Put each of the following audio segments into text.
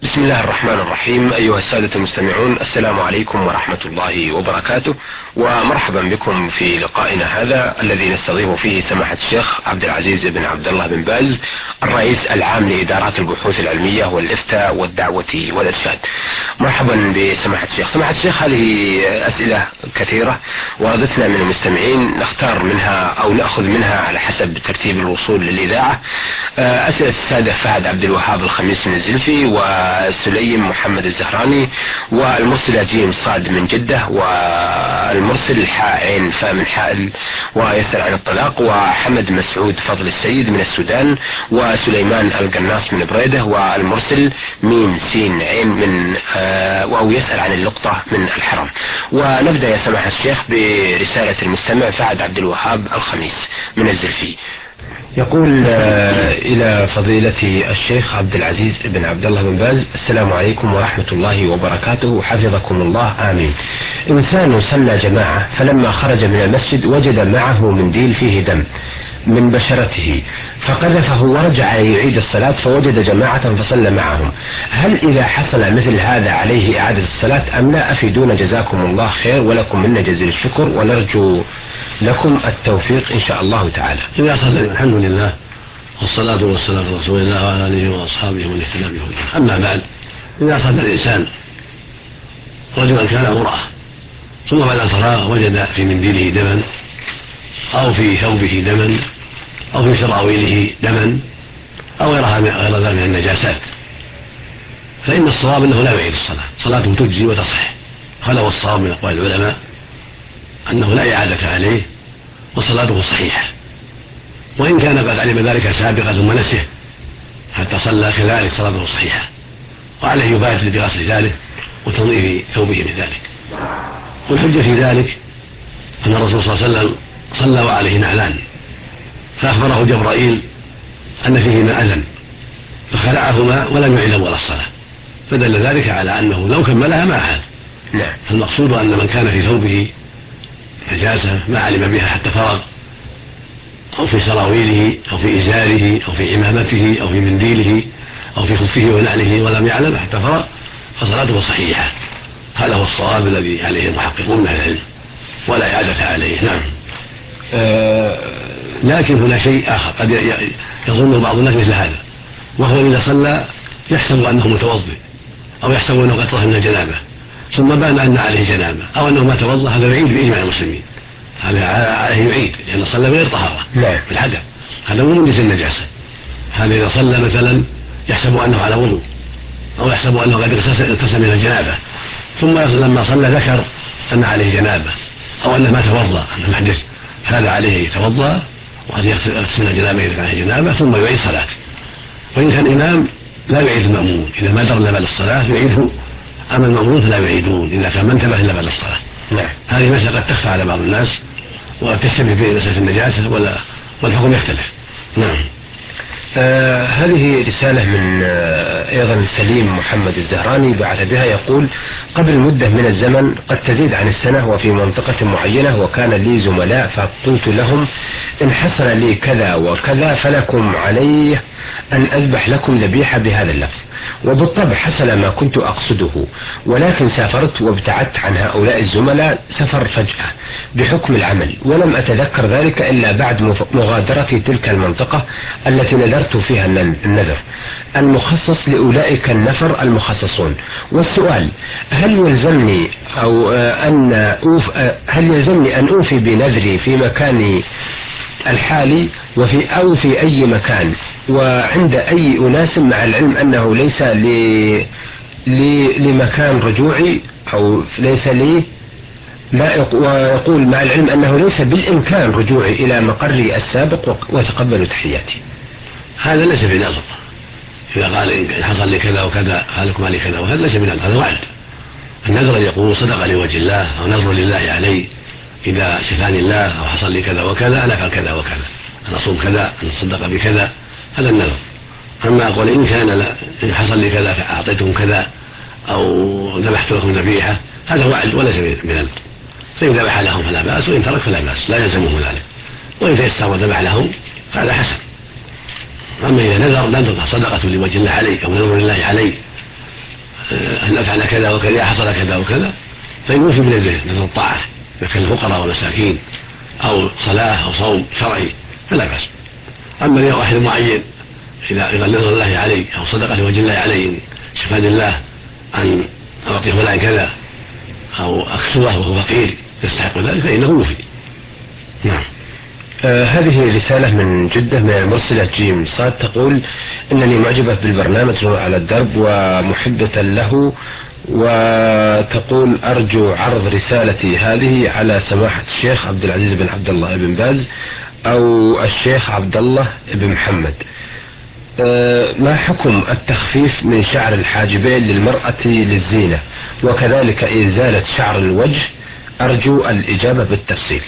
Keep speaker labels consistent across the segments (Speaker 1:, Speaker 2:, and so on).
Speaker 1: بسم الله الرحمن الرحيم. أيها السادة المستمعون، السلام عليكم ورحمة الله وبركاته، ومرحبا بكم في لقائنا هذا الذي نستضيف فيه سماحة الشيخ عبد العزيز بن عبد الله بن باز، الرئيس العام لإدارات البحوث العلمية والإفتاء والدعوة والإرشاد. مرحبا بسماحة الشيخ. سماحة الشيخ، هذه أسئلة كثيرة وردتنا من المستمعين، نختار منها أو نأخذ منها على حسب ترتيب الوصول للإذاعة. أسئلة السادة فهد عبد الوهاب الخميس من الزلفي، وسليم محمد الزهراني، والمرسل جيم صاد من جدة، والمرسل حاء عين فاء من حائل ويسأل عن الطلاق، وحمد مسعود فضل السيد من السودان، وسليمان القناص من بريدة، والمرسل ميم سين عين من أو يسأل عن اللقطة من الحرم. ونبدأ يا سماحة الشيخ برسالة المستمع فهد عبد الوهاب الخميس من الزلفي. يقول إلى فضيلة الشيخ عبد العزيز بن عبد الله بن باز: السلام عليكم ورحمة الله وبركاته، حفظكم الله آمين. إنسان صلى جماعة، فلما خرج من المسجد وجد معه منديل فيه دم من بشرته، فقذفه ورجع يعيد الصلاة، فوجد جماعة فصلى معهم. هل إذا حصل مثل هذا عليه إعادة الصلاة أم لا؟ أفيدونا جزاكم الله خير، ولكم منا جزيل الشكر، ونرجو لكم التوفيق إن شاء الله تعالى.
Speaker 2: إذا صلى الحمد لله، والصلاة والسلام على رسول الله وعلى آله وأصحابه ومن اهتدى بهداه. أما بعد، إذا صلى الإنسان رجلا كان أو امرأة ثم بعد الفراغ وجد في منديله دما أو في ثوبه دما أو في سراويله دما أو غير ذلك من النجاسات، فإن الصواب أنه لا يعيد الصلاة، صلاته تجزي وتصح. هذا هو الصواب من أقوال العلماء، أنه لا إعادة عليه وصلاته صحيحة، وإن كان قد علم ذلك سابقا ثم نسيه حتى صلى كذلك صلاته صحيحة، وعليه يبادر بغسل ذلك وتنظيف ثوبه من ذلك. والحجة في ذلك أن الرسول صلى الله عليه وسلم صلى وعليه نعلان، فأخبره جبرائيل أن فيهما أذى فخلعهما ولم يعد ولا الصلاة، فدل ذلك على أنه لو كملها ما عاد. فالمقصود أن من كان في ثوبه نجاسة ما علم بها حتى فرغ، أو في سراويله أو في إزاره أو في عمامته أو في منديله أو في خفه ونعله ولم يعلم حتى فرغ، فصلاته صحيحة. هذا هو الصواب الذي عليه المحققون من العلم، ولا إعادة عليه. نعم. لكن هنا شيء آخر قد يظن بعض الناس مثل هذا، وهو إذا صلى يحسب أنه متوضئ أو يحسب أنه قد طهر من الجنابة، ثم بان أن عليه جنابة أو أنه ما توضأ، هذا يعيد بإجماع المسلمين، هذا عليه يعيد لأن صلى بغير طهارة بالحدث، هذا مو من جنس النجاسة. هذا إذا صلى مثلا يحسب أنه على وضوء أو يحسب أنه قد اغتسل من الجنابة، ثم لما صلى ذكر أن عليه جنابة أو أنه ما توضأ، أنه محدث، هذا عليه يتوضأ وقد يغتسل من الجنابة إذا كان عليه جنابة ثم يعيد صلاته. وإن كان إمام لا يعيد المأمون، إذا ما درنا بعد الصلاة يعيده، أما المأمون فلا يعيدون إذا كان ما انتبه إلا بعد الصلاة. هذه مسألة قد تخفى على بعض الناس وتشتبه في مسألة النجاسة والحكم يختلف. نعم.
Speaker 1: هذه رسالة من أيضا سليم محمد الزهراني بعث بها، يقول: قبل مدة من الزمن قد تزيد عن السنة وفي منطقة معينة، وكان لي زملاء فقلت لهم: إن حصل لي كذا وكذا فلكم علي أن أذبح لكم ذبيحة بهذا اللفظ، وبالطبع حصل ما كنت أقصده، ولكن سافرت وابتعدت عن هؤلاء الزملاء سفر فجأة بحكم العمل، ولم أتذكر ذلك إلا بعد مغادرتي تلك المنطقة التي نذرت فيها النذر المخصص لأولئك النفر المخصصون. والسؤال: هل يلزمني أن أوفي بنذري في مكاني الحالي أو في أي مكان وعند أي أناس، مع العلم أنه ليس لمكان رجوعي أو ليس لي ويقول مع العلم أنه ليس بالإمكان رجوعي إلى مقري السابق وتقبلوا تحياتي؟
Speaker 2: هذا ليس بنذر. إذا قال إن حصل لي كذا وكذا فلكم علي كذا وهذا ليس بنذر، هذا وعد. النذر أن يقول صدق لوجه الله أو نذر لله علي، إذا شفاني الله أو حصل لي كذا وكذا أنا أفعل كذا وكذا، أنا أصوم كذا، أنا أتصدق بكذا، هذا النذر. أما أقول إن حصل لي كذا فأعطيتهم كذا أو ذبحت لهم ذبيحة، هذا وعد وليس بنذر. فإن ذبح لهم فلا بأس، وإن ترك فلا بأس، لا يلزمه ذلك. وإن تيسر وذبح لهم فهذا حسن. أما إذا نذر صدقة لوجه الله علي أو نذر لله علي أن أفعل كذا وكذا حصل كذا وكذا، فيوفي بنذره نذر الطاعة إذا كان الفقراء والمساكين أو صلاة أو صوم شرعي فلا بأس. أما لواحد معين إذا نذر الله عليه أو صدقة لوجه الله عليه شفاني الله أن أعطي فلان كذا أو أكسوه وهو فقير يستحق ذلك فإنه يوفي. نعم.
Speaker 1: هذه رسالة من جدة من المرسلة جيم صاد تقول: إنني معجبة بالبرنامج على الدرب ومحبة له، وتقول: أرجو عرض رسالتي هذه على سماحة الشيخ عبد العزيز بن عبد الله بن باز أو الشيخ عبد الله بن محمد. ما حكم التخفيف من شعر الحاجبين للمرأة للزينة، وكذلك إزالة شعر الوجه؟ أرجو الإجابة بالتفصيل.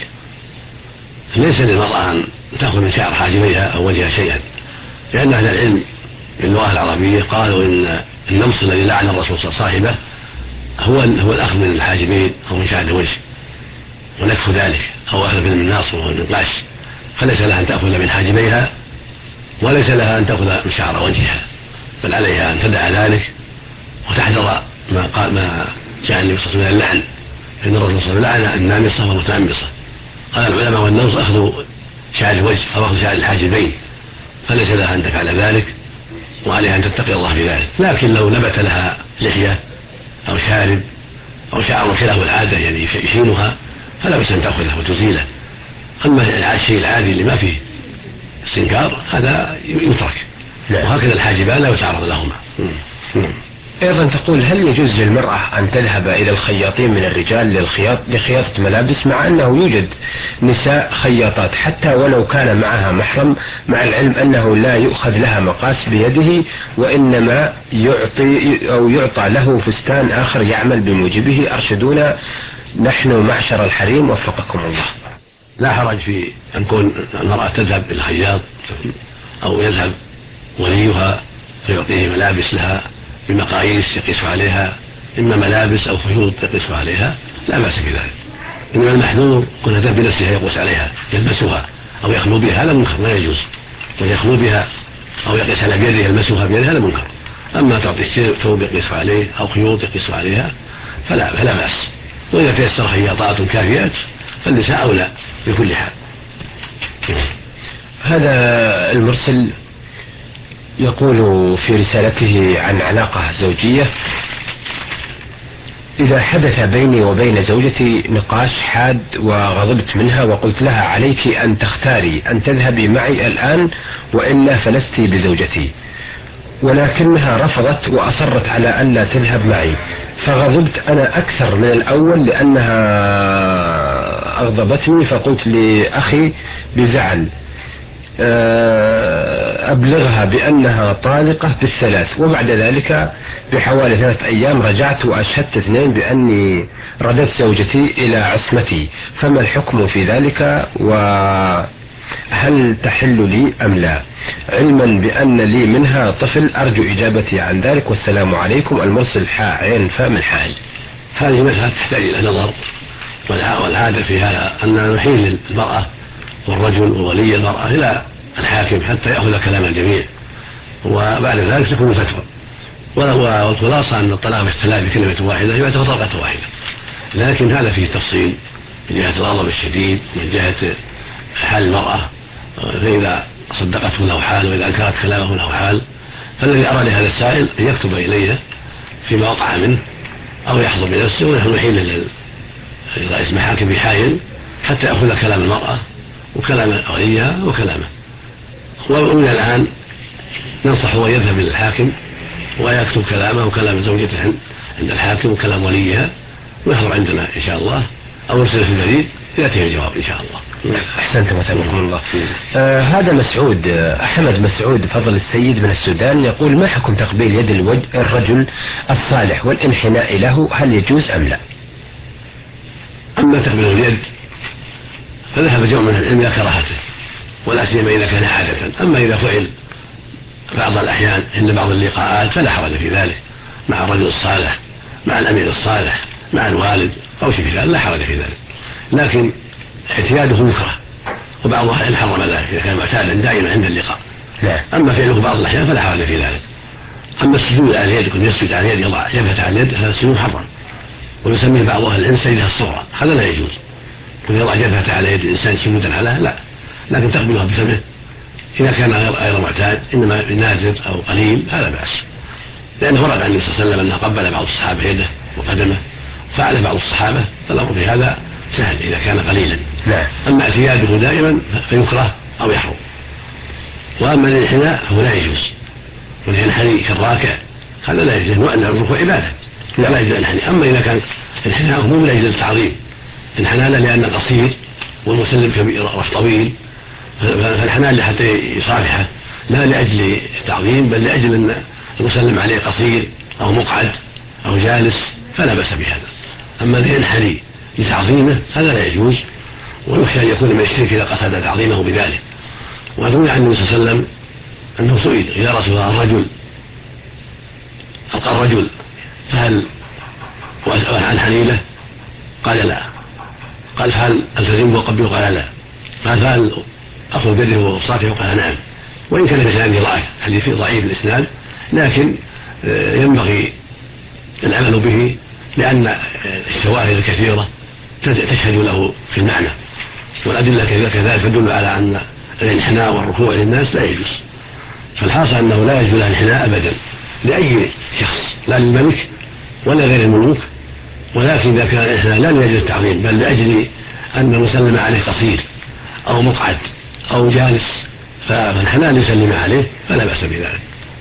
Speaker 2: ليس للمرأة أن تأخذ من شعر حاجبيها أو وجهها شيئا، لأن أهل العلم باللغة العربية قالوا إن النمص الذي لعن الرسول صاحبه هو الأخذ من الحاجبين أو من شعر الوجه ونكف ذلك، أو أخذ من الناص وهو النقاش، فليس لها أن تأخذ من حاجبيها وليس لها أن تأخذ من شعر وجهها، بل عليها أن تدع ذلك وتحذر ما جاء النبي صلى الله عليه وسلم اللعن، إن الرسول صلى الله عليه وسلم لعن النامصة والمتنمصة. قال العلماء: والنمص أخذ شعر الوجه أو أخذ شعر الحاجبين، فليس لها أن تفعل ذلك وعليها أن تتقي الله في ذلك. لكن لو نبت لها لحية أو شارب أو شعر خلاف العادة يعني يشينها فلا بأس أن تأخذه وتزيله. أما الشيء العادي اللي ما فيه استنكار هذا يترك، وهكذا الحاجبان لا يتعرض لهما.
Speaker 1: أيضا تقول: هل يجوز للمرأة أن تذهب إلى الخياطين من الرجال لخياطة ملابس، مع أنه يوجد نساء خياطات حتى ولو كان معها محرم، مع العلم أنه لا يؤخذ لها مقاس بيده وإنما يعطى له فستان آخر يعمل بموجبه؟ أرشدونا نحن معشر الحريم وفقكم الله.
Speaker 2: لا حرج في أن تكون المرأة تذهب إلى الخياط أو يذهب وليها فيعطيه ملابس لها بمقاييس يقيس عليها، إما ملابس أو خيوط يقيس عليها، لا بأس بذلك. إنما المحذور كونها تذهب بنفسها يقيس عليها يلبسها أو يخلو بها، هذا منكر لا يجوز، ويخلو بها أو يقيس على بيده يلبسها بيده هذا منكر. أما تعطي ثوب يقيس عليه أو خيوط يقيس عليها فلا بأس. وإذا تيسر خياطات كافيات فالنساء أولى بكل حال.
Speaker 1: هذا المرسل يقول في رسالته عن علاقة زوجية: إذا حدث بيني وبين زوجتي نقاش حاد وغضبت منها وقلت لها: عليك أن تختاري أن تذهبي معي الآن وإلا فلست بزوجتي، ولكنها رفضت وأصرت على أن لا تذهب معي، فغضبت أنا أكثر من الأول لأنها أغضبتني، فقلت لأخي بزعل أبلغها بأنها طالقة بالثلاث، وبعد ذلك بحوالي 3 أيام رجعت وأشهدت 2 بأني ردت زوجتي إلى عصمتي، فما الحكم في ذلك وهل تحل لي أم لا، علما بأن لي منها طفل؟ أرجو إجابتي عن ذلك والسلام عليكم. المرسل حاء عين فاء من حائل.
Speaker 2: هذه مسألة تحتاج إلى نظر، والعادة في هذا أن نحيل المرأة والرجل وولي المرأة إلى الحاكم حتى يأخذ كلام الجميع، وبعد ذلك تكون فتوى. والخلاصة أن الطلاق بالثلاث بكلمة واحدة يعتبر طلقة واحدة، لكن هذا فيه تفصيل من جهة الغضب الشديد، من جهة حال المرأة، فإذا صدقته له حال وإذا أنكرت كلامه له حال. فالذي أراد هذا السائل أن يكتب إليه فيما وقع منه أو يحضر بنفسه، ونحن نحيل رئيس محاكم بحايل حتى يأخذ كلام المرأة وكلام وليها وكلامه. ومن الآن ننصحه أن يذهب إلى الحاكم ويكتب كلامه وكلام زوجته عند الحاكم وكلام وليها ويحضر عندنا إن شاء الله، أو يرسل في البريد يأتيه الجواب إن شاء الله.
Speaker 1: أحسنتم وثابكم الله. هذا مسعود أحمد مسعود فضل السيد من السودان يقول: ما حكم تقبيل يد الرجل الصالح والانحناء له، هل يجوز أم لا؟
Speaker 2: أما تقبيل اليد فذهب جمع من العلم إلى كراهته، ولا سيما إذا كان عادة. أما إذا فعل بعض الأحيان عند بعض اللقاءات فلا حرج في ذلك، مع الرجل الصالح، مع الأمير الصالح، مع الوالد أو شيء في ذلك لا حرج في ذلك، لكن اعتياده يكره، وبعض الأحيان حرم ذلك إذا كان معتادا دائما عند اللقاء. أما فعله بعض الأحيان فلا حرج في ذلك. أما السجود على اليد، يكون يسجد على اليد يضع جبهته على اليد، هذا السجود محرم، ويسميه بعض أهل العلم سجدة الصغرى، هذا لا يجوز. يكون يضع جبهته على يد الإنسان سجودا عليها لا، لكن تقبلها بفمه إذا كان غير معتاد، إنما نازل أو قليل هذا بأس، لأنه ورد عن النبي صلى الله عليه وسلم أنه قبل بعض الصحابة يده وقدمه، فعل بعض الصحابة، فالأمر في هذا سهل إذا كان قليلا. أما اعتياده دائما فيكره أو يحرم. وأما الانحناء فهو لا يجوز، والانحناء كالراكع هذا لا يجوز، وأن الركوع عبادة لا يجوز الانحناء. أما إذا كان انحناءه مو من أجل التعظيم، انحناء لأن قصير والمسلم كبير رف طويل، فالحناء حتى يصالحه لا لأجل التعظيم بل لأجل أن المسلم عليه قصير أو مقعد أو جالس فلا بأس بهذا. أما أن ينحني لتعظيمه هذا لا يجوز، ويخشى أن يكون من الشرك إذا قصد تعظيمه بذلك. وروي عن النبي صلى الله عليه وسلم أنه سئل يا رسول الله الرجل ألقى الرجل فهل أنحني له؟ قال لا. قال فهل ألتزمه وقبله؟ قال لا. قال فهل أخذ بيده وصافحه؟ قال نعم. وإن كان الإسناد ضعيف، حديث ضعيف الإسناد، لكن ينبغي العمل به لأن الشواهد الكثيرة تشهد له في المعنى، والأدلة كذلك تدل على أن الانحناء والركوع للناس لا يجوز. فالحاصل أنه لا يجوز الانحناء أبدا لأي شخص، لا للملك ولا غير الملوك، ولكن إذا كان الانحناء لا لأجل التعظيم بل لأجل أن المسلم عليه قصير أو مقعد أو جالس، فالانحناء ليسلم عليه فلا بأس بذلك.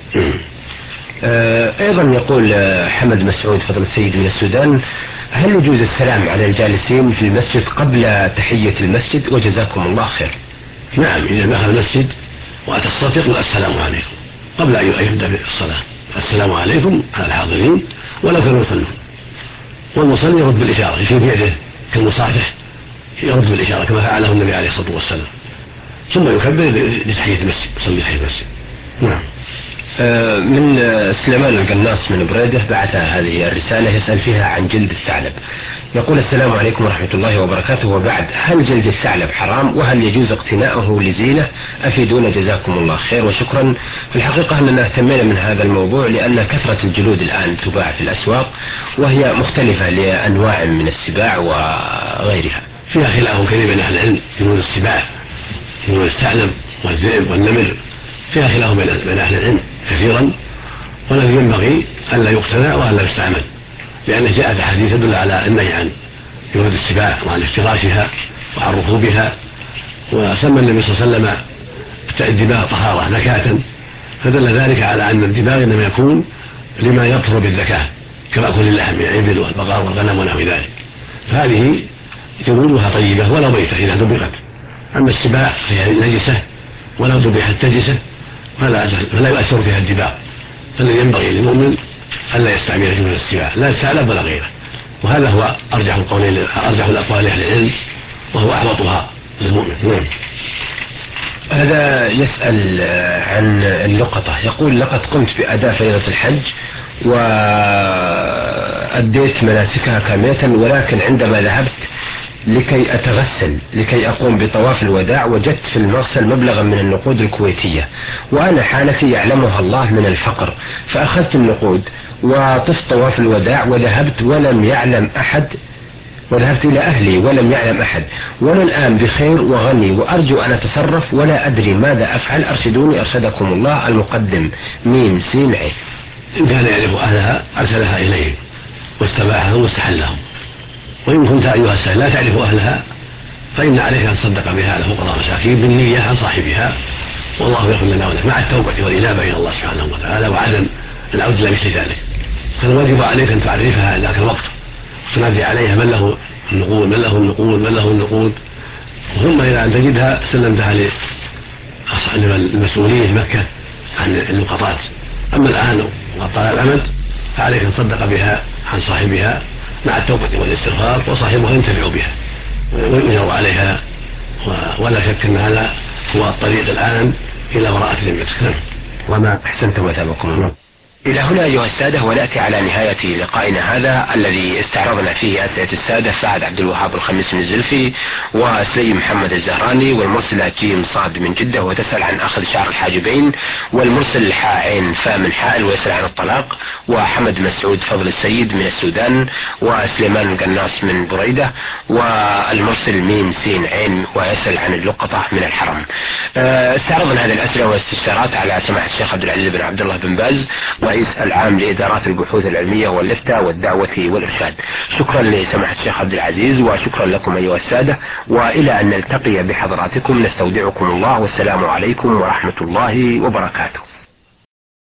Speaker 1: أيضا يقول حمد مسعود فضل السيد من السودان: هل يجوز السلام على الجالسين في المسجد قبل تحية المسجد؟ وجزاكم الله خير.
Speaker 2: نعم، إذا دخل المسجد وأتى الصف يقول السلام عليكم قبل أن يبدأ بالصلاة، السلام عليكم على الحاضرين ولو كانوا يصلون. والمصلي يرد بالإشارة، يشير بيده كالمصافح، يرد بالإشارة كما فعله النبي عليه الصلاة والسلام، ثم يكبر لتحية المسجد، يصلي تحية المسجد. نعم.
Speaker 1: من سليمان القناص من بريدة بعث هذه الرسالة يسأل فيها عن جلد الثعلب. يقول: السلام عليكم ورحمة الله وبركاته، وبعد، هل جلد الثعلب حرام؟ وهل يجوز اقتناؤه لزينة؟ أفيدونا جزاكم الله خير وشكرا. في الحقيقة أننا اهتمينا من هذا الموضوع لأن كثرة الجلود الآن تباع في الأسواق، وهي مختلفة لأنواع من السباع وغيرها.
Speaker 2: فيها خلاف كثير بين أهل العلم، جلود السباع، جلود الثعلب والذئب والنمر، فيها خلاف بين أهل العلم كثيرا، والذي ينبغي ألا يقتنى وألا يستعمل، لأنه جاءت أحاديث تدل على النهي عن جلود السباع وعن افتراشها وعن ركوبها. وسمى النبي صلى الله عليه وسلم الدباغ طهارة نكاة، فدل ذلك على أن الدباغ إنما يكون لما يطهر بالذكاة كمأكل اللحم، الإبل والبقر والغنم ونحو ذلك، فهذه جلودها طيبة ولو ميتة إذا دبغت. أما السباع فهي نجسة ولو ذبحت تجسة فلا يؤثر فيها الدباغ، فالذي ينبغي للمؤمن ألا يستعمل جلود السباع لا الثعلب ولا غيره، وهذا هو أرجح الأقوال لأهل العلم وهو أحوطها للمؤمن.
Speaker 1: هذا يسأل عن اللقطة، يقول: لقد قمت بأداء فريضة الحج وأديت مناسكها كاملة، ولكن عندما ذهبت لكي أتغسل لكي أقوم بطواف الوداع وجدت في المغسل مبلغا من النقود الكويتية، وأنا حالتي يعلمها الله من الفقر، فأخذت النقود وطفت طواف الوداع وذهبت إلى أهلي ولم يعلم أحد، وأنا الآن بخير وغني وأرجو أن أتصرف ولا أدري ماذا أفعل، أرشدوني أرشدكم الله. المقدم ميم سين عين.
Speaker 2: إن كان يعرف أهلها أرسلها إليهم واستباحهم واستحلهم، وإن كنت أيها السائل لا تعرف أهلها فإن عليك أن تصدق بها على فقراء مساكين بالنية عن صاحبها، والله يغفر لنا ولك مع التوبة والإنابة إلى الله سبحانه وتعالى وعدم العود إلى مثل ذلك. فالواجب عليك أن تعرفها ذاك الوقت، تنادي عليها من له النقود من له النقود من له النقود، ثم إذا أن تجدها سلمتها للمسؤولين في مكة عن اللقطات. أما الآن وقد طال الأمد فعليك أن تصدق بها عن صاحبها مع التوبة والاستغفار، وصاحبها ينتفع بها ويؤجر عليها، ولا شك أن هذا هو الطريق الآن إلى براءة ذمتك.
Speaker 1: وما أحسنت وثابكم الله. إلى هنا أيها السادة ونأتي على نهاية لقائنا هذا الذي استعرضنا فيه أسئلة السادة سعد عبد الوهاب الخميس من الزلفي وسليم محمد الزهراني، والمرسلة جيم صاد من جدة وتسأل عن أخذ شعر الحاجبين، والمرسل حاء عين فاء من حائل ويسأل عن الطلاق، وحمد مسعود فضل السيد من السودان، وسليمان القناص من بريدة، والمرسل ميم سين عين ويسأل عن اللقطة من الحرم. استعرضنا هذه الأسئلة والاستفسارات على سماحة الشيخ عبد العزيز بن عبد الله بن باز رئيس العام لإدارات البحوث العلمية والإفتاء والدعوة والإرشاد. شكرا لسماحة الشيخ عبد العزيز وشكرا لكم أيها السادة، وإلى أن نلتقي بحضراتكم نستودعكم الله، والسلام عليكم ورحمة الله وبركاته.